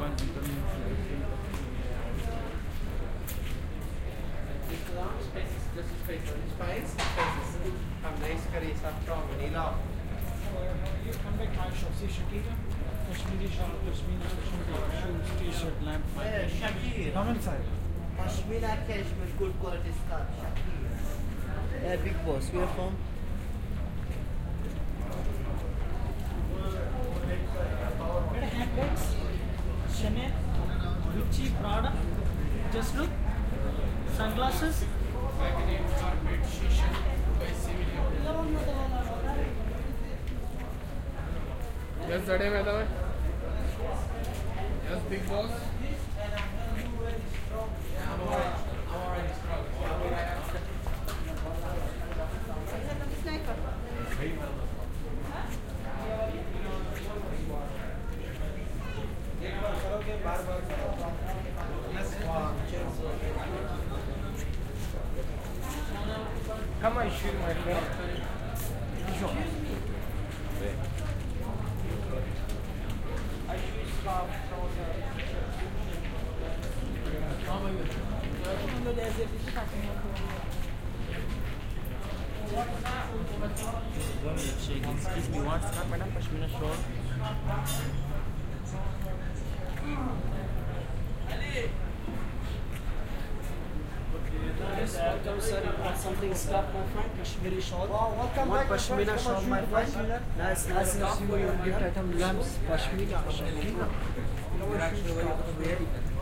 Das ist Speis am nächsten Gericht from Manila. Come back my shop, see Shakira, Kashmiri shop, Kashmiri shoes, t-shirt, lamp, Shakir. Come inside. Pashmina cashmere, good quality stuff. Shakir. Big boss, we are from. Handbags, Chanel, Gucci, Prada, just look, sunglasses. Yes, Zade by the way. Yes, big boss. Come on, shoot my friend. Excuse me, what's up, madam? Pashmina shawl. Something stuff, my friend. Kashmiri shawl. Welcome One back, Pashmina shawl, my friend. Nice stuff. Gift item, lamps, Pashmina.